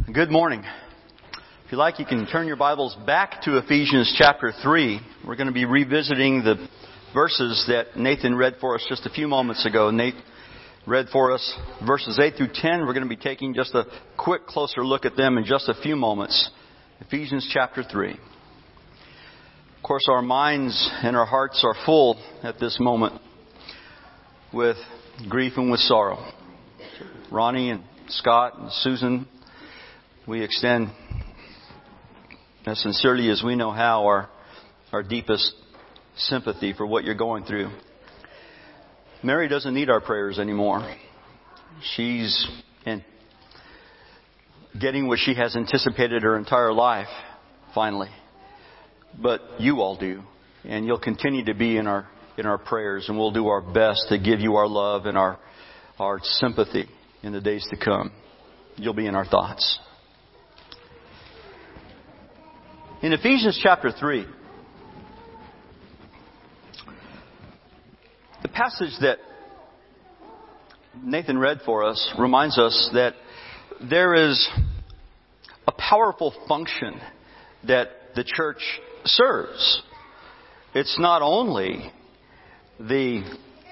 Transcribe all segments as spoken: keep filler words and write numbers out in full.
Good morning. If you like, you can turn your Bibles back to Ephesians chapter three. We're going to be revisiting the verses that Nathan read for us just a few moments ago. Nate read for us verses eight through ten. We're going to be taking just a quick, closer look at them in just a few moments. Ephesians chapter three. Of course, our minds and our hearts are full at this moment with grief and with sorrow. Ronnie and Scott and Susan, we extend, as sincerely as we know how, our, our deepest sympathy for what you're going through. Mary doesn't need our prayers anymore. She's in getting what she has anticipated her entire life, finally. But you all do. And you'll continue to be in our in our prayers, and we'll do our best to give you our love and our our sympathy in the days to come. You'll be in our thoughts. In Ephesians chapter three, the passage that Nathan read for us reminds us that there is a powerful function that the church serves. It's not only the,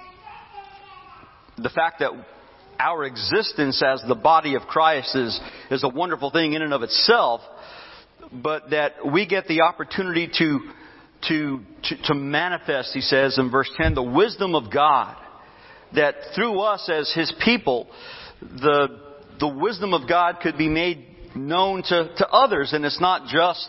the fact that our existence as the body of Christ is, is a wonderful thing in and of itself, but that we get the opportunity to, to, to, to manifest, he says in verse ten, the wisdom of God. That through us as His people, the, the wisdom of God could be made known to, to others. And it's not just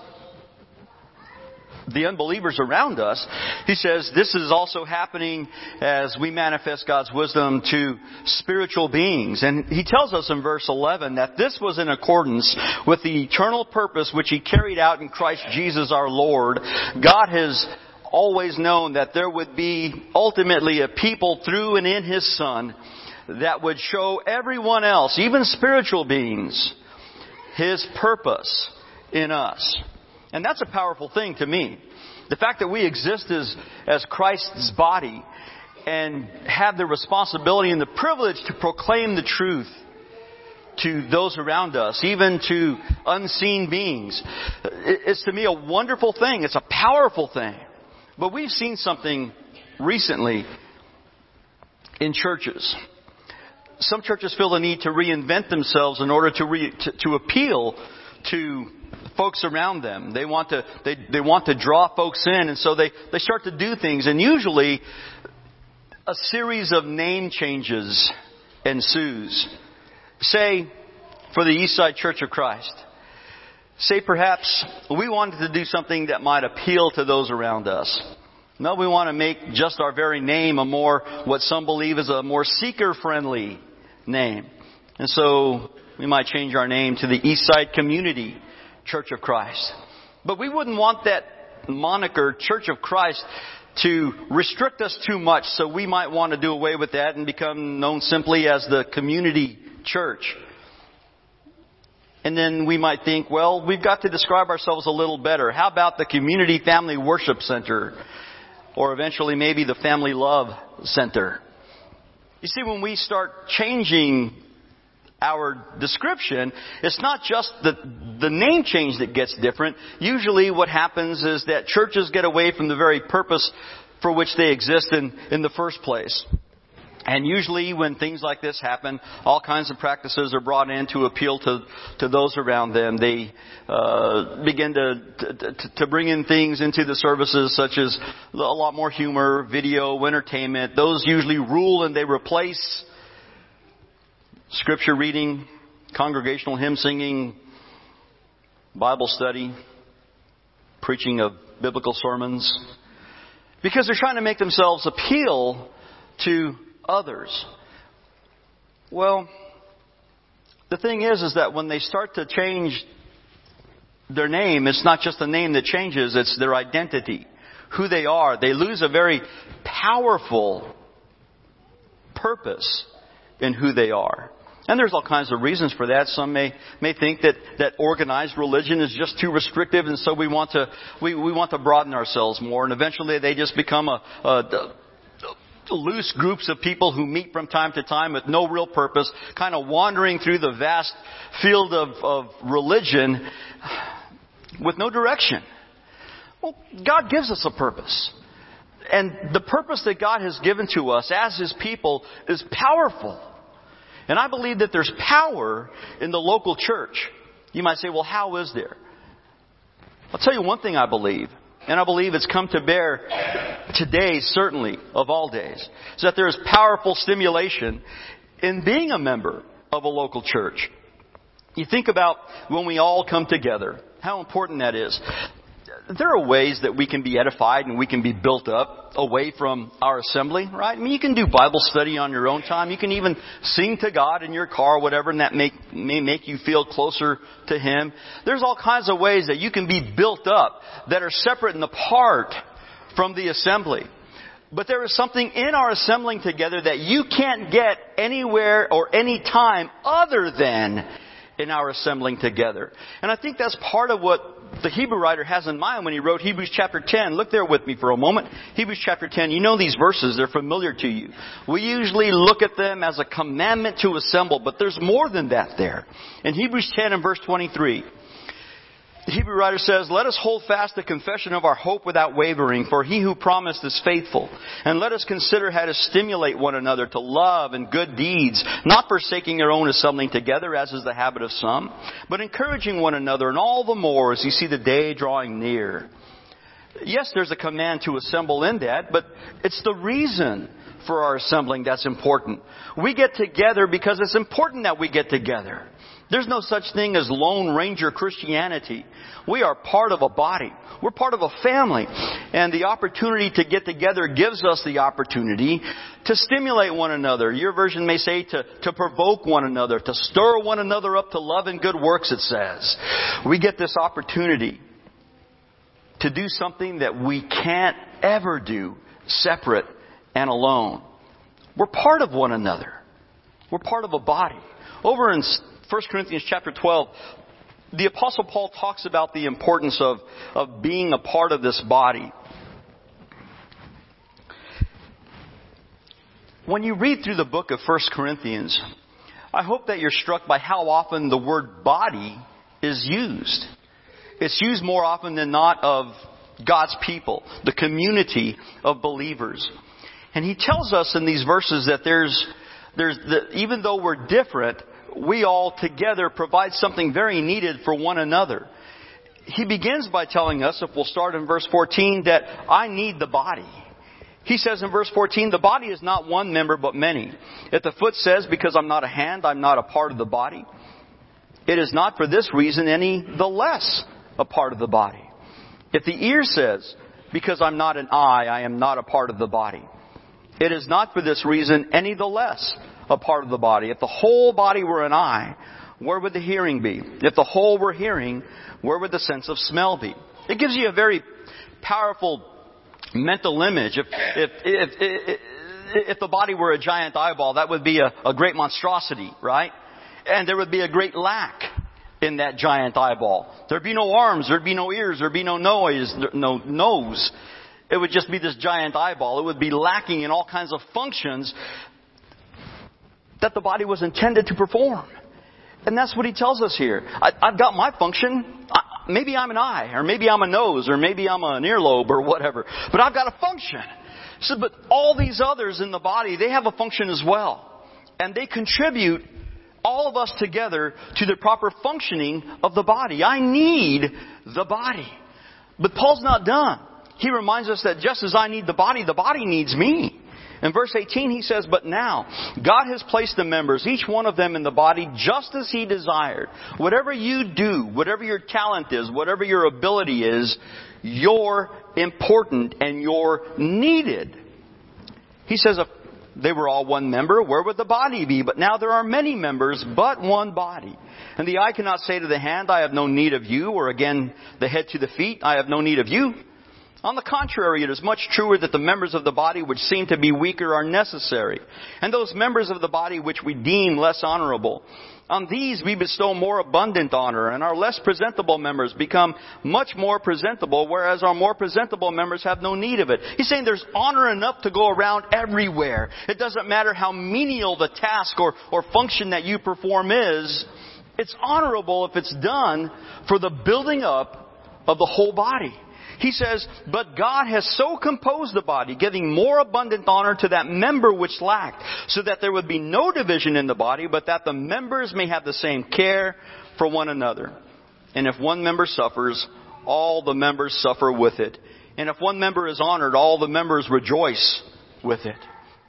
the unbelievers around us. He says this is also happening as we manifest God's wisdom to spiritual beings. And he tells us in verse eleven that this was in accordance with the eternal purpose which He carried out in Christ Jesus our Lord. God has always known that there would be ultimately a people through and in His Son that would show everyone else, even spiritual beings, His purpose in us. And that's a powerful thing to me. The fact that we exist as, as Christ's body and have the responsibility and the privilege to proclaim the truth to those around us, even to unseen beings, it's to me a wonderful thing. It's a powerful thing. But we've seen something recently in churches. Some churches feel the need to reinvent themselves in order to re, to, to appeal to folks around them. They want to they, they want to draw folks in, and so they, they start to do things. And usually a series of name changes ensues. Say, for the Eastside Church of Christ. Say perhaps we wanted to do something that might appeal to those around us. No, we want to make just our very name a more, what some believe is a more seeker-friendly name. And so we might change our name to the Eastside Community Church of Christ. But we wouldn't want that moniker, Church of Christ, to restrict us too much. So we might want to do away with that and become known simply as the Community Church. And then we might think, well, we've got to describe ourselves a little better. How about the Community Family Worship Center? Or eventually maybe the Family Love Center. You see, when we start changing our description, it's not just the, the name change that gets different. Usually what happens is that churches get away from the very purpose for which they exist in, in the first place. And usually when things like this happen, all kinds of practices are brought in to appeal to, to those around them. They uh, begin to, to, to bring in things into the services such as a lot more humor, video, entertainment. Those usually rule and they replace Scripture reading, congregational hymn singing, Bible study, preaching of biblical sermons. Because they're trying to make themselves appeal to others. Well, the thing is, is that when they start to change their name, it's not just the name that changes, it's their identity, who they are. They lose a very powerful purpose in who they are. And there's all kinds of reasons for that. Some may may think that, that organized religion is just too restrictive, and so we want to we, we want to broaden ourselves more. And eventually, they just become a, a loose groups of people who meet from time to time with no real purpose, kind of wandering through the vast field of, of religion with no direction. Well, God gives us a purpose. And the purpose that God has given to us as His people is powerful. And I believe that there's power in the local church. You might say, well, how is there? I'll tell you one thing I believe. And I believe it's come to bear today, certainly, of all days. Is that there is powerful stimulation in being a member of a local church. You think about when we all come together, how important that is. There are ways that we can be edified and we can be built up away from our assembly, right? I mean, you can do Bible study on your own time. You can even sing to God in your car or whatever, and that make, may make you feel closer to Him. There's all kinds of ways that you can be built up that are separate and apart from the assembly. But there is something in our assembling together that you can't get anywhere or any time other than in our assembling together. And I think that's part of what the Hebrew writer has in mind when he wrote Hebrews chapter ten. Look there with me for a moment. Hebrews chapter ten. You know these verses. They're familiar to you. We usually look at them as a commandment to assemble, but there's more than that there. In Hebrews ten and verse twenty-three, the Hebrew writer says, let us hold fast the confession of our hope without wavering, for He who promised is faithful. And let us consider how to stimulate one another to love and good deeds, not forsaking our own assembling together, as is the habit of some, but encouraging one another, and all the more as you see the day drawing near. Yes, there's a command to assemble in that, but it's the reason for our assembling that's important. We get together because it's important that we get together. There's no such thing as Lone Ranger Christianity. We are part of a body. We're part of a family. And the opportunity to get together gives us the opportunity to stimulate one another. Your version may say to, to provoke one another, to stir one another up to love and good works, it says. We get this opportunity to do something that we can't ever do separate and alone. We're part of one another. We're part of a body. Over in First Corinthians chapter twelve, the Apostle Paul talks about the importance of, of being a part of this body. When you read through the book of First Corinthians, I hope that you're struck by how often the word body is used. It's used more often than not of God's people, the community of believers. And he tells us in these verses that there's, there's the, even though we're different, we all together provide something very needed for one another. He begins by telling us, if we'll start in verse fourteen, that I need the body. He says in verse fourteen, the body is not one member but many. If the foot says, because I'm not a hand, I'm not a part of the body, it is not for this reason any the less a part of the body. If the ear says, because I'm not an eye, I am not a part of the body, it is not for this reason any the less a part of the body. If the whole body were an eye, where would the hearing be? If the whole were hearing, where would the sense of smell be? It gives you a very powerful mental image. If, if, if, if, if the body were a giant eyeball, that would be a, a great monstrosity, right? And there would be a great lack in that giant eyeball. There'd be no arms, there'd be no ears, there'd be no noise, no nose. It would just be this giant eyeball. It would be lacking in all kinds of functions that the body was intended to perform. And that's what he tells us here. I, I've got my function. I, maybe I'm an eye, or maybe I'm a nose, or maybe I'm an earlobe, or whatever. But I've got a function. So, but all these others in the body, they have a function as well. And they contribute, all of us together, to the proper functioning of the body. I need the body. But Paul's not done. He reminds us that just as I need the body, the body needs me. In verse eighteen, he says, but now, God has placed the members, each one of them in the body, just as He desired. Whatever you do, whatever your talent is, whatever your ability is, you're important and you're needed. He says, if they were all one member, where would the body be? But now there are many members, but one body. And the eye cannot say to the hand, I have no need of you, or again, the head to the feet, I have no need of you. On the contrary, it is much truer that the members of the body which seem to be weaker are necessary, and those members of the body which we deem less honorable. On these we bestow more abundant honor, and our less presentable members become much more presentable, whereas our more presentable members have no need of it. He's saying there's honor enough to go around everywhere. It doesn't matter how menial the task or, or function that you perform is. It's honorable if it's done for the building up of the whole body. He says, but God has so composed the body, giving more abundant honor to that member which lacked, so that there would be no division in the body, but that the members may have the same care for one another. And if one member suffers, all the members suffer with it. And if one member is honored, all the members rejoice with it.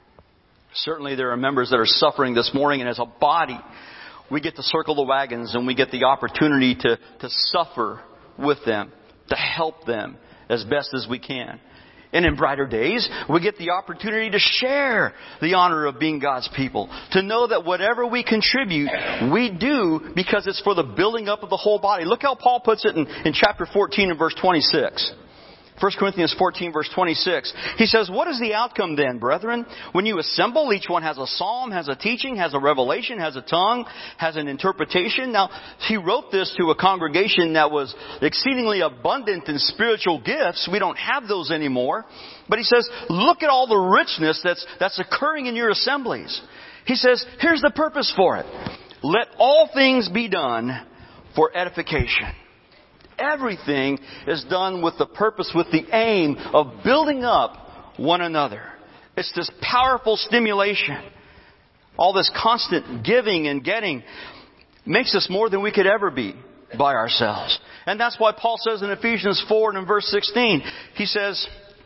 Certainly there are members that are suffering this morning, and as a body, we get to circle the wagons and we get the opportunity to, to suffer with them, to help them as best as we can. And in brighter days, we get the opportunity to share the honor of being God's people. To know that whatever we contribute, we do because it's for the building up of the whole body. Look how Paul puts it in, in chapter fourteen and verse twenty-six. First Corinthians fourteen verse twenty-six. He says, what is the outcome then, brethren? When you assemble, each one has a psalm, has a teaching, has a revelation, has a tongue, has an interpretation. Now, he wrote this to a congregation that was exceedingly abundant in spiritual gifts. We don't have those anymore. But he says, look at all the richness that's, that's occurring in your assemblies. He says, here's the purpose for it. Let all things be done for edification. Everything is done with the purpose, with the aim of building up one another. It's this powerful stimulation. All this constant giving and getting makes us more than we could ever be by ourselves. And that's why Paul says in Ephesians four and in verse sixteen, he says,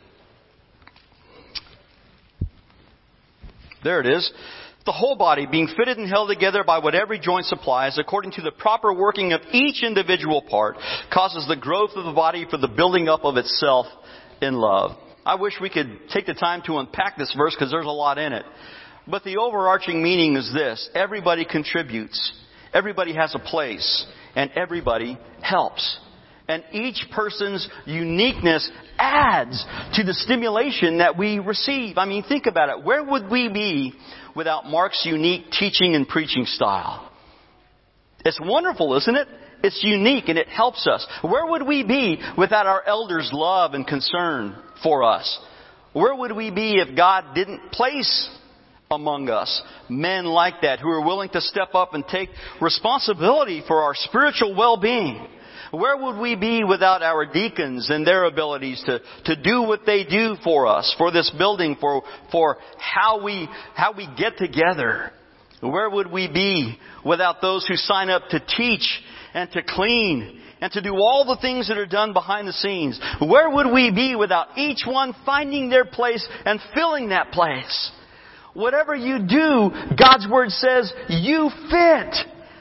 there it is. The whole body, being fitted and held together by what every joint supplies, according to the proper working of each individual part, causes the growth of the body for the building up of itself in love. I wish we could take the time to unpack this verse because there's a lot in it. But the overarching meaning is this. Everybody contributes. Everybody has a place. And everybody helps. And each person's uniqueness adds to the stimulation that we receive. I mean, think about it. Where would we be without Mark's unique teaching and preaching style? It's wonderful, isn't it? It's unique and it helps us. Where would we be without our elders' love and concern for us? Where would we be if God didn't place among us men like that who are willing to step up and take responsibility for our spiritual well-being? Where would we be without our deacons and their abilities to, to do what they do for us, for this building, for, for how we, how we get together? Where would we be without those who sign up to teach and to clean and to do all the things that are done behind the scenes? Where would we be without each one finding their place and filling that place? Whatever you do, God's Word says you fit.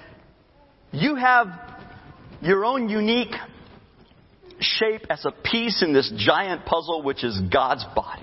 You have your own unique shape as a piece in this giant puzzle, which is God's body.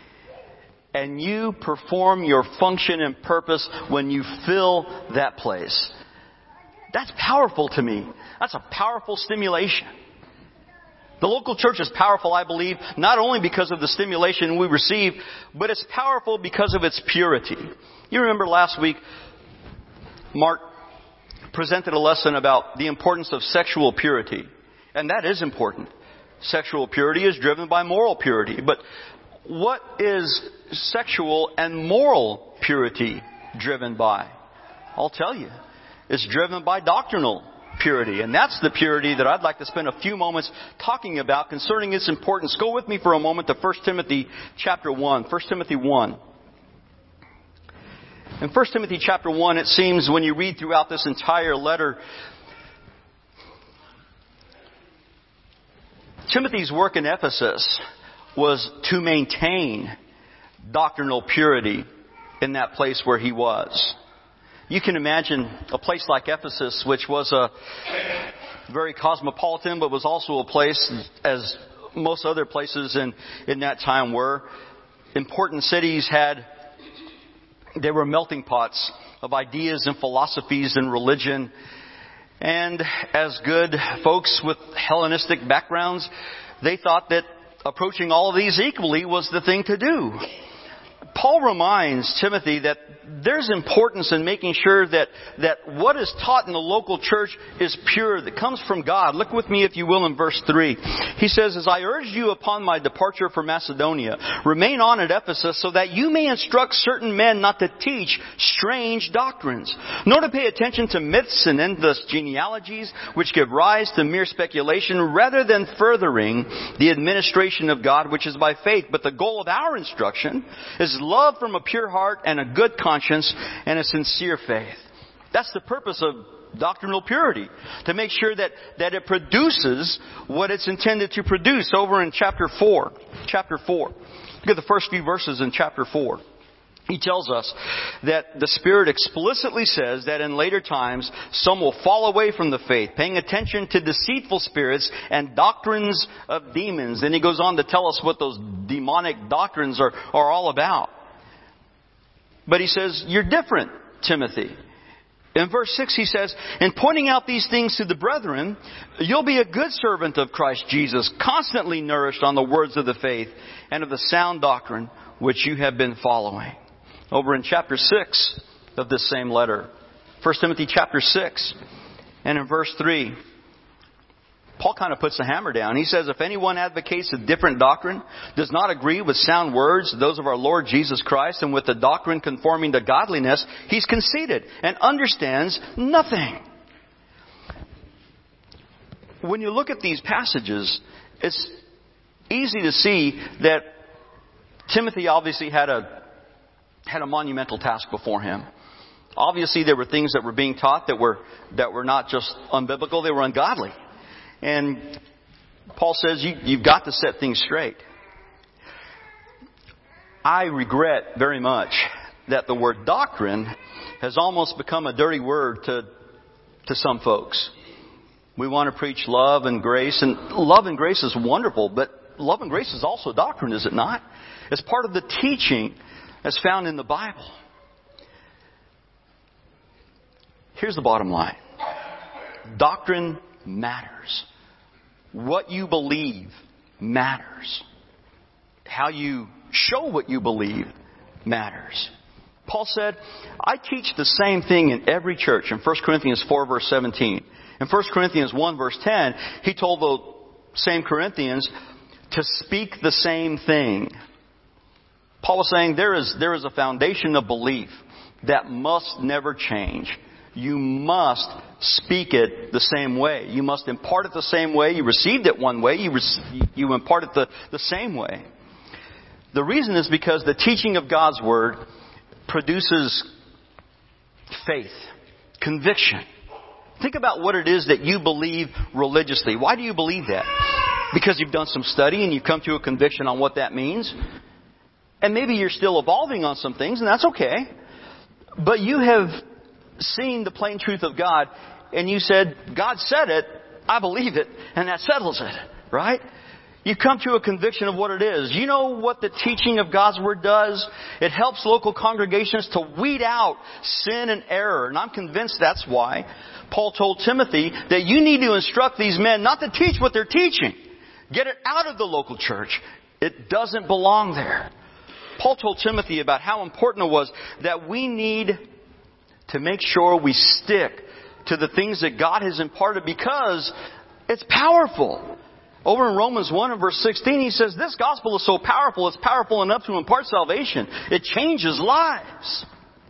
And you perform your function and purpose when you fill that place. That's powerful to me. That's a powerful stimulation. The local church is powerful, I believe, not only because of the stimulation we receive, but it's powerful because of its purity. You remember last week, Mark presented a lesson about the importance of sexual purity. And that is important. Sexual purity is driven by moral purity. But what is sexual and moral purity driven by? I'll tell you. It's driven by doctrinal purity. And that's the purity that I'd like to spend a few moments talking about concerning its importance. Go with me for a moment to First Timothy chapter one. First Timothy one. In First Timothy chapter one, it seems when you read throughout this entire letter, Timothy's work in Ephesus was to maintain doctrinal purity in that place where he was. You can imagine a place like Ephesus, which was a very cosmopolitan, but was also a place, as most other places in, in that time were. Important cities had They were melting pots of ideas and philosophies and religion. And as good folks with Hellenistic backgrounds, they thought that approaching all of these equally was the thing to do. Paul reminds Timothy that there's importance in making sure that, that what is taught in the local church is pure, that comes from God. Look with me, if you will, in verse three. He says, "As I urged you upon my departure for Macedonia, remain on at Ephesus so that you may instruct certain men not to teach strange doctrines, nor to pay attention to myths and endless genealogies which give rise to mere speculation, rather than furthering the administration of God which is by faith. But the goal of our instruction is love from a pure heart and a good conscience and a sincere faith." That's the purpose of doctrinal purity, to make sure that, that it produces what it's intended to produce. Over in chapter four, chapter four, look at the first few verses in chapter four. He tells us that the Spirit explicitly says that in later times some will fall away from the faith, paying attention to deceitful spirits and doctrines of demons. Then he goes on to tell us what those demonic doctrines are, are all about. But he says, you're different, Timothy. In verse six he says, "In pointing out these things to the brethren, you'll be a good servant of Christ Jesus, constantly nourished on the words of the faith and of the sound doctrine which you have been following." Over in chapter six of this same letter, First Timothy chapter six, and in verse three, Paul kind of puts the hammer down. He says, "If anyone advocates a different doctrine, does not agree with sound words, those of our Lord Jesus Christ, and with the doctrine conforming to godliness, he's conceited and understands nothing." When you look at these passages, it's easy to see that Timothy obviously had a had a monumental task before him. Obviously, there were things that were being taught that were that were not just unbiblical, they were ungodly. And Paul says you, you've got to set things straight. I regret very much that the word doctrine has almost become a dirty word to to some folks. We want to preach love and grace, and love and grace is wonderful, but love and grace is also doctrine, is it not? It's part of the teaching that's found in the Bible. Here's the bottom line. Doctrine matters. What you believe matters. How you show what you believe matters. Paul said, "I teach the same thing in every church." In First Corinthians four verse seventeen. In First Corinthians one verse ten, he told the same Corinthians to speak the same thing. Paul was saying there is, there is a foundation of belief that must never change. You must speak it the same way. You must impart it the same way. You received it one way. You, re- you impart it the, the same way. The reason is because the teaching of God's Word produces faith, conviction. Think about what it is that you believe religiously. Why do you believe that? Because you've done some study and you've come to a conviction on what that means. And maybe you're still evolving on some things, and that's okay. But you have seen the plain truth of God, and you said, God said it, I believe it, and that settles it, right? You come to a conviction of what it is. You know what the teaching of God's Word does? It helps local congregations to weed out sin and error. And I'm convinced that's why Paul told Timothy that you need to instruct these men not to teach what they're teaching. Get it out of the local church. It doesn't belong there. Paul told Timothy about how important it was that we need to make sure we stick to the things that God has imparted because it's powerful. Over in Romans one and verse sixteen, he says, this gospel is so powerful, it's powerful enough to impart salvation. It changes lives.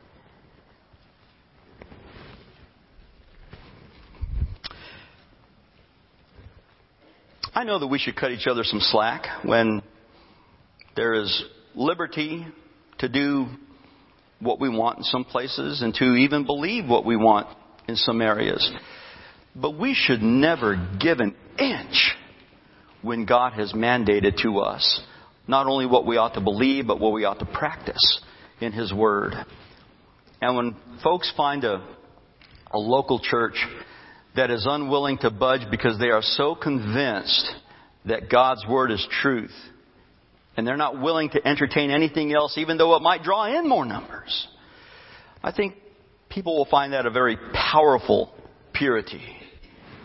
I know that we should cut each other some slack when there is liberty to do what we want in some places and to even believe what we want in some areas. But we should never give an inch when God has mandated to us not only what we ought to believe, but what we ought to practice in His Word. And when folks find a, a local church that is unwilling to budge because they are so convinced that God's Word is truth, and they're not willing to entertain anything else, even though it might draw in more numbers, I think people will find that a very powerful purity.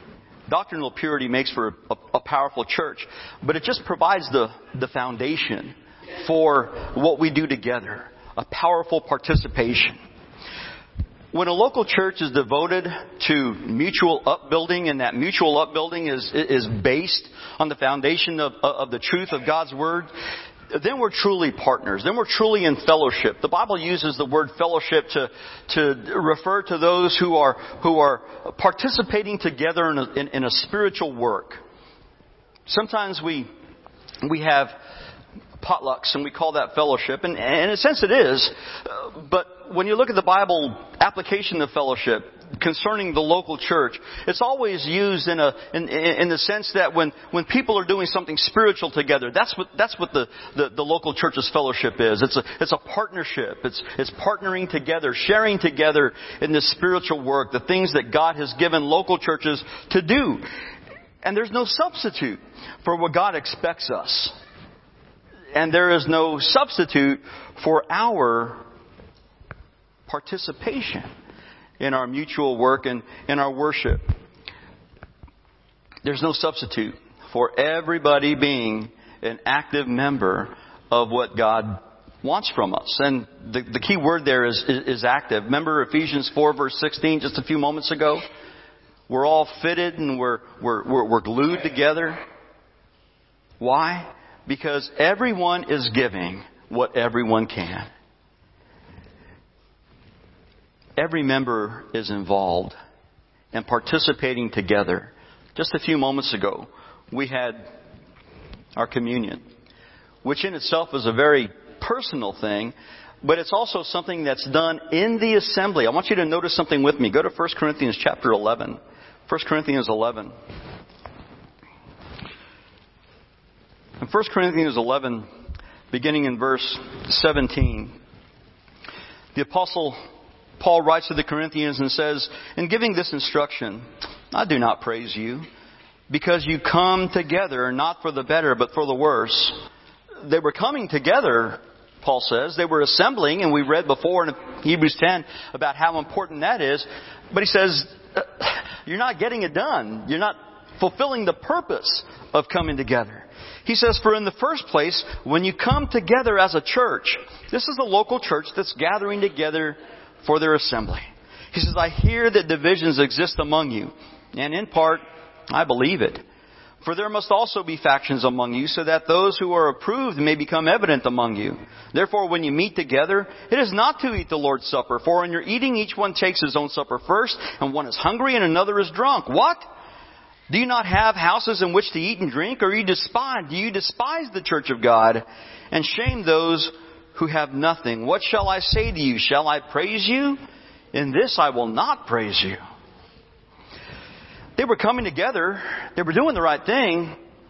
Doctrinal purity makes for a, a powerful church, but it just provides the, the foundation for what we do together. A powerful participation. When a local church is devoted to mutual upbuilding, and that mutual upbuilding is is based on the foundation of, of the truth of God's Word, then we're truly partners. Then we're truly in fellowship. The Bible uses the word fellowship to to refer to those who are who are participating together in a, in, in a spiritual work. Sometimes we we have potlucks, and we call that fellowship, and, and in a sense it is. But when you look at the Bible application of fellowship concerning the local church, it's always used in a in, in the sense that when, when people are doing something spiritual together, that's what that's what the, the, the local church's fellowship is. It's a it's a partnership. It's it's partnering together, sharing together in this spiritual work, the things that God has given local churches to do. And there's no substitute for what God expects us. And there is no substitute for our participation in our mutual work and in our worship. There's no substitute for everybody being an active member of what God wants from us. And the, the key word there is, is, is active. Remember Ephesians four verse sixteen just a few moments ago? We're all fitted and we're, we're, we're, we're glued together. Why? Because everyone is giving what everyone can. Every member is involved and participating together. Just a few moments ago, we had our communion, which in itself is a very personal thing, but it's also something that's done in the assembly. I want you to notice something with me. Go to First Corinthians chapter eleven. First Corinthians eleven. In First Corinthians eleven, beginning in verse seventeen, the Apostle Paul writes to the Corinthians and says, "In giving this instruction, I do not praise you, because you come together not for the better, but for the worse." They were coming together, Paul says. They were assembling, and we read before in Hebrews ten about how important that is. But he says, you're not getting it done. You're not fulfilling the purpose of coming together. He says, "For in the first place, when you come together as a church," this is a local church that's gathering together for their assembly. He says, "I hear that divisions exist among you, and in part, I believe it. For there must also be factions among you, so that those who are approved may become evident among you. Therefore, when you meet together, it is not to eat the Lord's Supper, for in your eating each one takes his own supper first, and one is hungry and another is drunk. What? Do you not have houses in which to eat and drink? Or you despise, do you despise the church of God and shame those who have nothing? What shall I say to you? Shall I praise you? In this I will not praise you." They were coming together. They were doing the right thing.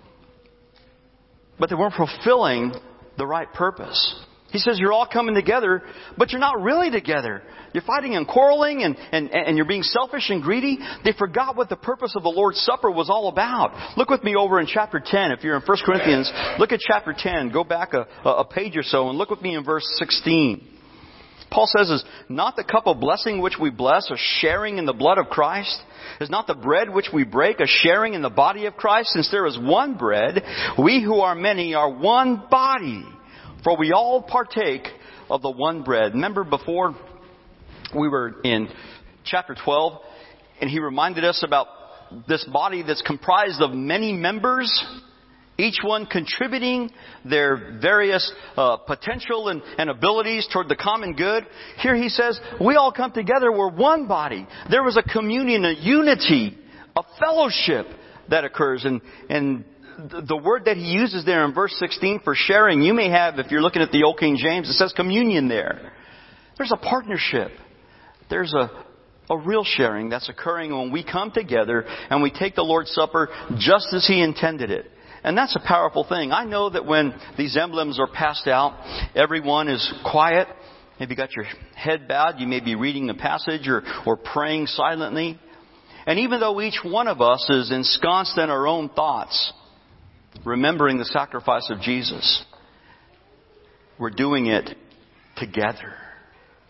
But they weren't fulfilling the right purpose. He says, you're all coming together, but you're not really together. You're fighting and quarreling and, and, and you're being selfish and greedy. They forgot what the purpose of the Lord's Supper was all about. Look with me over in chapter ten. If you're in First Corinthians, look at chapter ten. Go back a, a page or so and look with me in verse sixteen. Paul says, "Is not the cup of blessing which we bless a sharing in the blood of Christ? Is not the bread which we break a sharing in the body of Christ? Since there is one bread, we who are many are one body. For we all partake of the one bread." Remember before we were in chapter twelve, and he reminded us about this body that's comprised of many members, each one contributing their various uh, potential and, and abilities toward the common good. Here he says, we all come together, we're one body. There was a communion, a unity, a fellowship that occurs. And, and the word that he uses there in verse sixteen for sharing, you may have, if you're looking at the Old King James, it says communion there. There's a partnership. There's a, a real sharing that's occurring when we come together and we take the Lord's Supper just as he intended it. And that's a powerful thing. I know that when these emblems are passed out, everyone is quiet. Maybe you got your head bowed. You may be reading a passage or, or praying silently. And even though each one of us is ensconced in our own thoughts, remembering the sacrifice of Jesus, we're doing it together.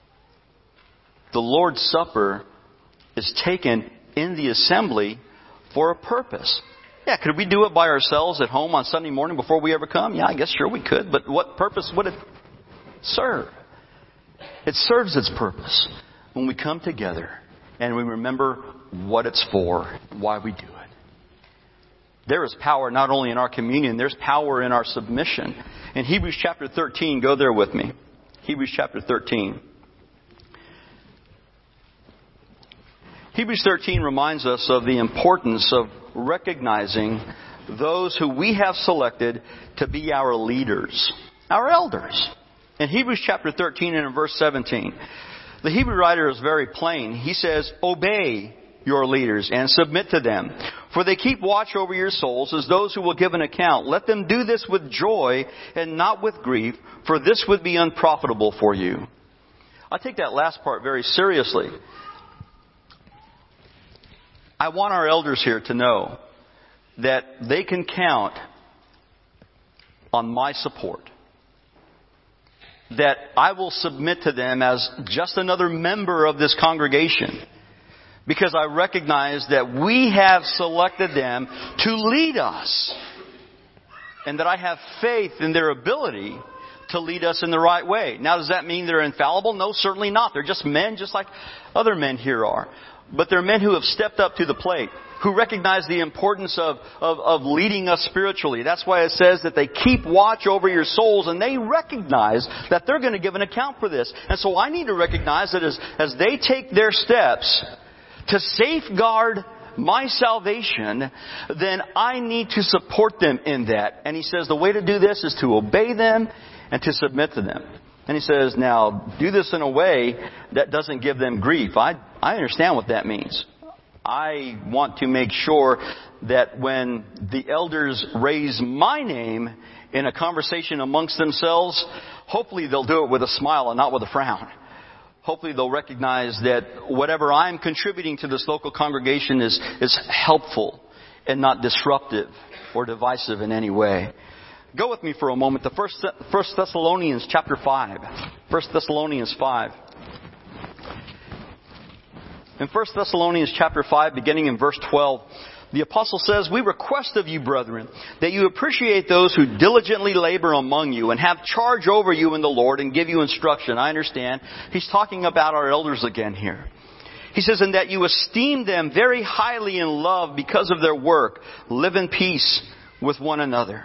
The Lord's Supper is taken in the assembly for a purpose. Yeah, could we do it by ourselves at home on Sunday morning before we ever come? Yeah, I guess sure we could. But what purpose would it serve? It serves its purpose when we come together and we remember what it's for, why we do it. There is power not only in our communion, there's power in our submission. In Hebrews chapter thirteen, go there with me. Hebrews chapter thirteen. Hebrews thirteen reminds us of the importance of recognizing those who we have selected to be our leaders, our elders. In Hebrews chapter thirteen and in verse seventeen, the Hebrew writer is very plain. He says, obey your leaders and submit to them, for they keep watch over your souls as those who will give an account. Let them do this with joy and not with grief, for this would be unprofitable for you. I take that last part very seriously. I want our elders here to know that they can count on my support. That I will submit to them as just another member of this congregation. Because I recognize that we have selected them to lead us. And that I have faith in their ability to lead us in the right way. Now, does that mean they're infallible? No, certainly not. They're just men just like other men here are. But they're men who have stepped up to the plate. Who recognize the importance of, of, of leading us spiritually. That's why it says that they keep watch over your souls, and they recognize that they're going to give an account for this. And so I need to recognize that as, as they take their steps to safeguard my salvation, then I need to support them in that. And he says the way to do this is to obey them and to submit to them. And he says, now, do this in a way that doesn't give them grief. I, I understand what that means. I want to make sure that when the elders raise my name in a conversation amongst themselves, hopefully they'll do it with a smile and not with a frown. Hopefully they'll recognize that whatever I'm contributing to this local congregation is, is helpful and not disruptive or divisive in any way. Go with me for a moment to First, First Thessalonians chapter five. First Thessalonians five. In First Thessalonians chapter five, beginning in verse twelve, the apostle says, we request of you, brethren, that you appreciate those who diligently labor among you and have charge over you in the Lord and give you instruction. I understand. He's talking about our elders again here. He says, and that you esteem them very highly in love because of their work. Live in peace with one another.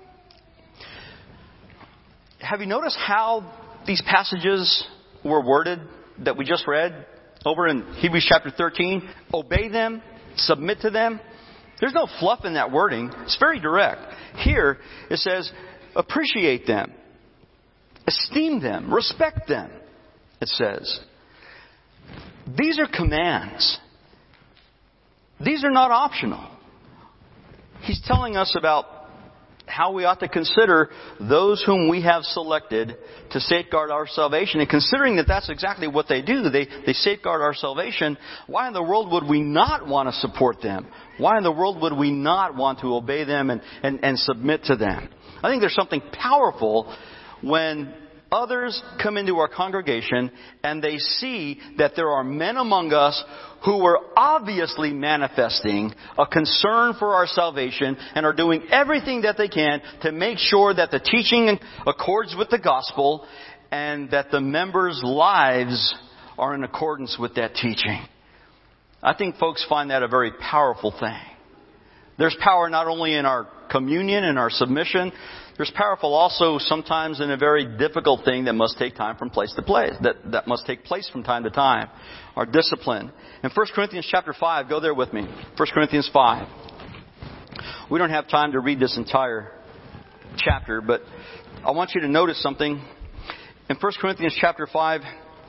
Have you noticed how these passages were worded that we just read over in Hebrews chapter thirteen? Obey them, submit to them. There's no fluff in that wording. It's very direct. Here it says, appreciate them, esteem them, respect them, it says. These are commands. These are not optional. He's telling us about how we ought to consider those whom we have selected to safeguard our salvation. And considering that that's exactly what they do, they, they safeguard our salvation, why in the world would we not want to support them? Why in the world would we not want to obey them and, and, and submit to them? I think there's something powerful when others come into our congregation and they see that there are men among us who are obviously manifesting a concern for our salvation and are doing everything that they can to make sure that the teaching accords with the gospel and that the members' lives are in accordance with that teaching. I think folks find that a very powerful thing. There's power not only in our communion and our submission. There's powerful also sometimes in a very difficult thing that must take time from place to place. That, that must take place from time to time. Our discipline. In First Corinthians chapter five, go there with me. First Corinthians five. We don't have time to read this entire chapter, but I want you to notice something. In First Corinthians chapter five,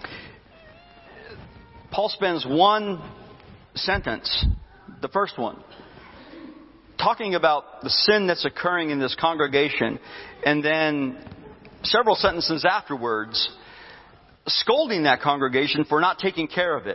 Paul spends one sentence, the first one, talking about the sin that's occurring in this congregation, and then several sentences afterwards scolding that congregation for not taking care of it.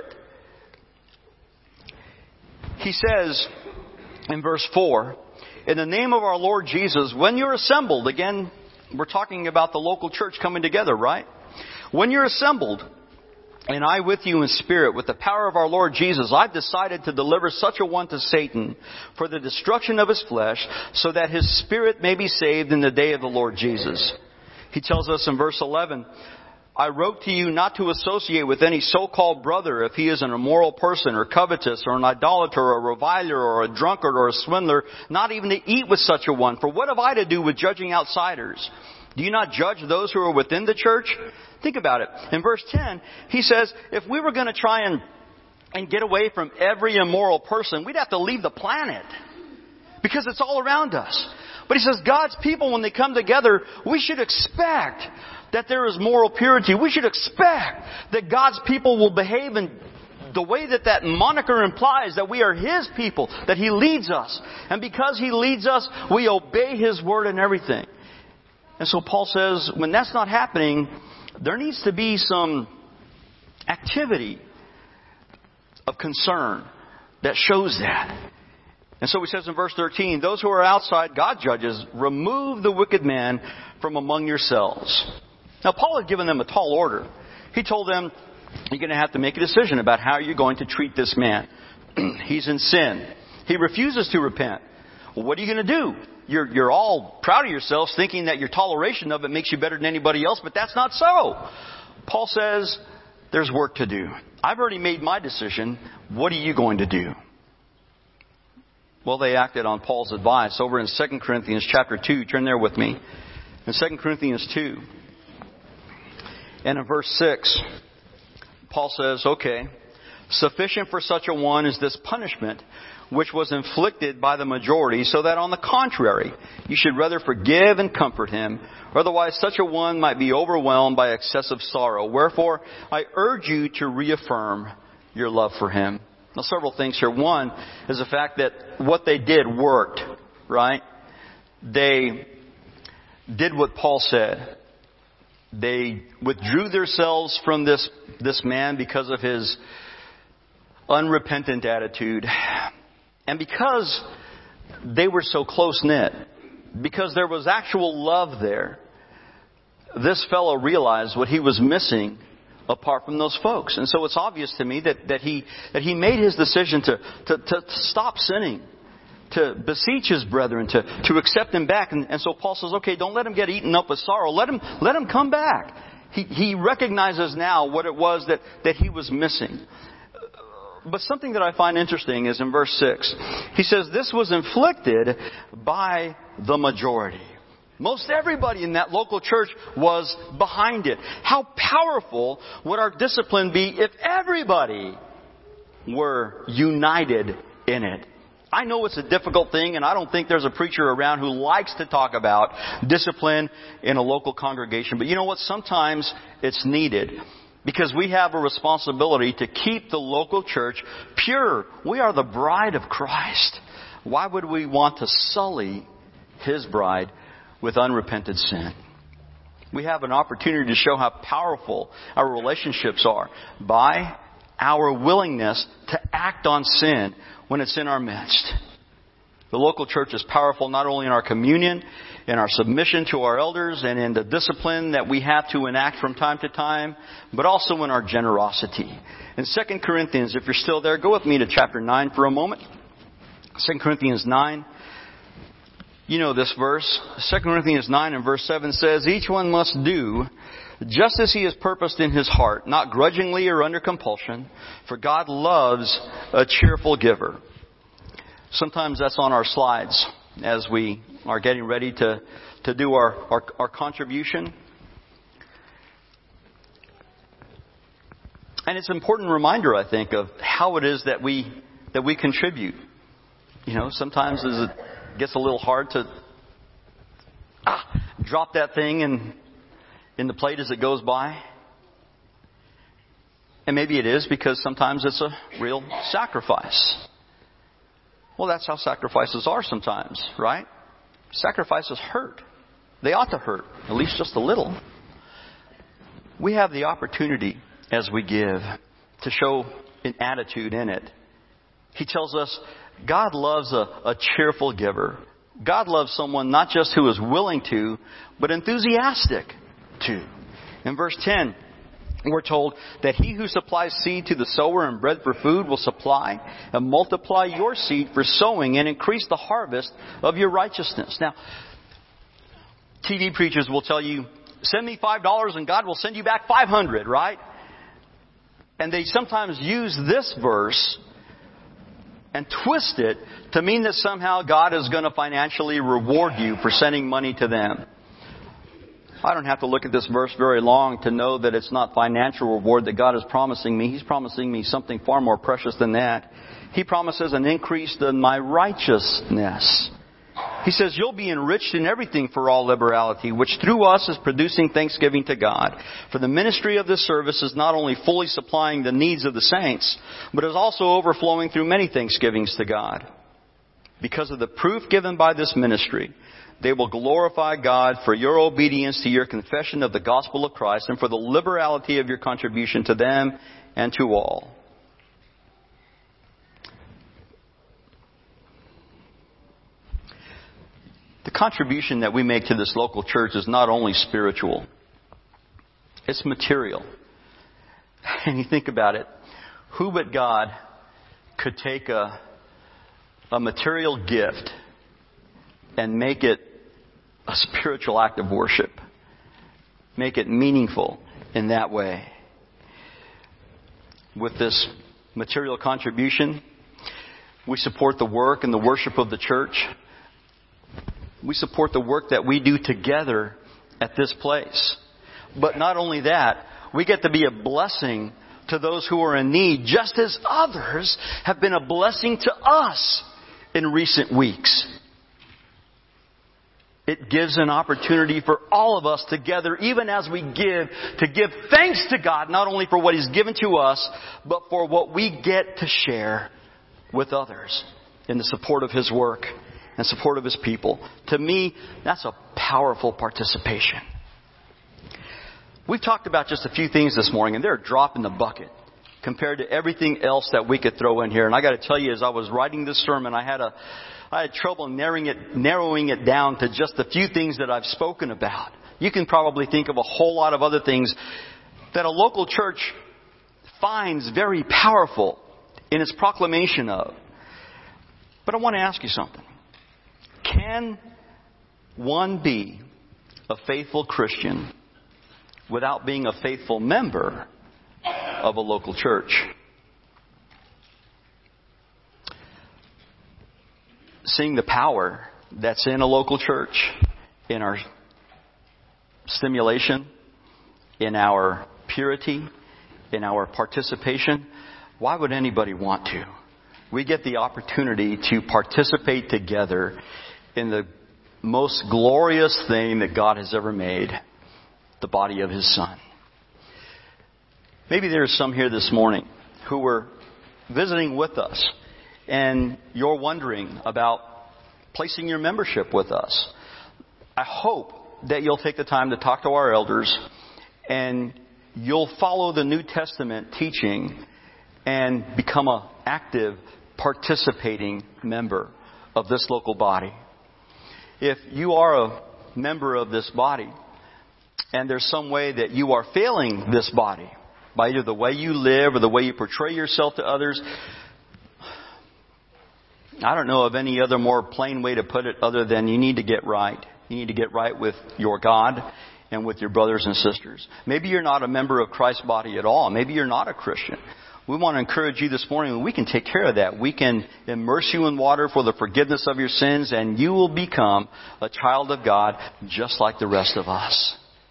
He says in verse four, in the name of our Lord Jesus, when you're assembled, again, we're talking about the local church coming together, right? When you're assembled, and I with you in spirit, with the power of our Lord Jesus, I've decided to deliver such a one to Satan for the destruction of his flesh, so that his spirit may be saved in the day of the Lord Jesus. He tells us in verse eleven, I wrote to you not to associate with any so-called brother if he is an immoral person or covetous or an idolater or a reviler or a drunkard or a swindler, not even to eat with such a one. For what have I to do with judging outsiders? Do you not judge those who are within the church? Think about it. In verse ten, he says, if we were going to try and, and get away from every immoral person, we'd have to leave the planet. Because it's all around us. But he says God's people, when they come together, we should expect that there is moral purity. We should expect that God's people will behave in the way that that moniker implies, that we are His people, that He leads us. And because He leads us, we obey His word and everything. And so Paul says, when that's not happening, there needs to be some activity of concern that shows that. And so he says in verse thirteen, those who are outside, God judges, remove the wicked man from among yourselves. Now, Paul had given them a tall order. He told them, you're going to have to make a decision about how you're going to treat this man. He's in sin. He refuses to repent. Well, what are you going to do? You're, you're all proud of yourselves, thinking that your toleration of it makes you better than anybody else, but that's not so. Paul says, there's work to do. I've already made my decision. What are you going to do? Well, they acted on Paul's advice. Over in Second Corinthians chapter two, turn there with me. In Second Corinthians two, and in verse six, Paul says, okay, sufficient for such a one is this punishment, which was inflicted by the majority, so that on the contrary, you should rather forgive and comfort him. Otherwise, such a one might be overwhelmed by excessive sorrow. Wherefore, I urge you to reaffirm your love for him. Now, several things here. One is the fact that what they did worked, right? They did what Paul said. They withdrew themselves from this, this man because of his unrepentant attitude. And because they were so close-knit, because there was actual love there, this fellow realized what he was missing apart from those folks. And so it's obvious to me that, that he that he made his decision to, to, to stop sinning, to beseech his brethren, to, to accept him back. And, and so Paul says, okay, don't let him get eaten up with sorrow. Let him let him come back. He, he recognizes now what it was that, that he was missing. But something that I find interesting is in verse six. He says, this was inflicted by the majority. Most everybody in that local church was behind it. How powerful would our discipline be if everybody were united in it? I know it's a difficult thing, and I don't think there's a preacher around who likes to talk about discipline in a local congregation. But you know what? Sometimes it's needed. Because we have a responsibility to keep the local church pure. We are the bride of Christ. Why would we want to sully His bride with unrepented sin? We have an opportunity to show how powerful our relationships are by our willingness to act on sin when it's in our midst. The local church is powerful not only in our communion, in our submission to our elders, and in the discipline that we have to enact from time to time, but also in our generosity. In Second Corinthians, if you're still there, go with me to chapter nine for a moment. Second Corinthians nine. You know this verse. Second Corinthians nine and verse seven says, each one must do just as he has purposed in his heart, not grudgingly or under compulsion, for God loves a cheerful giver. Sometimes that's on our slides as we are getting ready to, to do our, our, our contribution. And it's an important reminder, I think, of how it is that we that we contribute. You know, sometimes as it gets a little hard to ah, drop that thing in, in the plate as it goes by. And maybe it is because sometimes it's a real sacrifice. Well, that's how sacrifices are sometimes, right? Sacrifices hurt. They ought to hurt, at least just a little. We have the opportunity as we give to show an attitude in it. He tells us God loves a, a cheerful giver. God loves someone not just who is willing to, but enthusiastic to. In verse ten, We're told that he who supplies seed to the sower and bread for food will supply and multiply your seed for sowing and increase the harvest of your righteousness. Now, T V preachers will tell you, send me five dollars and God will send you back five hundred, right? And they sometimes use this verse and twist it to mean that somehow God is going to financially reward you for sending money to them. I don't have to look at this verse very long to know that it's not financial reward that God is promising me. He's promising me something far more precious than that. He promises an increase in my righteousness. He says, you'll be enriched in everything for all liberality, which through us is producing thanksgiving to God. For the ministry of this service is not only fully supplying the needs of the saints, but is also overflowing through many thanksgivings to God. Because of the proof given by this ministry, they will glorify God for your obedience to your confession of the gospel of Christ and for the liberality of your contribution to them and to all. The contribution that we make to this local church is not only spiritual, it's material. And you think about it, who but God could take a, a material gift and make it a spiritual act of worship? Make it meaningful in that way. With this material contribution, we support the work and the worship of the church. We support the work that we do together at this place. But not only that, we get to be a blessing to those who are in need, just as others have been a blessing to us in recent weeks. It gives an opportunity for all of us together, even as we give, to give thanks to God, not only for what He's given to us, but for what we get to share with others in the support of His work and support of His people. To me, that's a powerful participation. We've talked about just a few things this morning, and they're a drop in the bucket compared to everything else that we could throw in here. And I got to tell you, as I was writing this sermon, I had a I had trouble narrowing it, narrowing it down to just a few things that I've spoken about. You can probably think of a whole lot of other things that a local church finds very powerful in its proclamation of. But I want to ask you something. Can one be a faithful Christian without being a faithful member of a local church? Seeing the power that's in a local church, in our stimulation, in our purity, in our participation, why would anybody want to? We get the opportunity to participate together in the most glorious thing that God has ever made, the body of His Son. Maybe there's some here this morning who were visiting with us, and you're wondering about placing your membership with us. I hope that you'll take the time to talk to our elders and you'll follow the New Testament teaching and become an active, participating member of this local body. If you are a member of this body and there's some way that you are failing this body by either the way you live or the way you portray yourself to others, I don't know of any other more plain way to put it other than you need to get right. You need to get right with your God and with your brothers and sisters. Maybe you're not a member of Christ's body at all. Maybe you're not a Christian. We want to encourage you this morning. We can take care of that. We can immerse you in water for the forgiveness of your sins, and you will become a child of God just like the rest of us.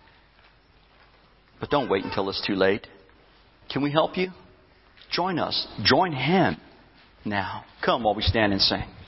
But don't wait until it's too late. Can we help you? Join us. Join Him now. Come while we stand and sing.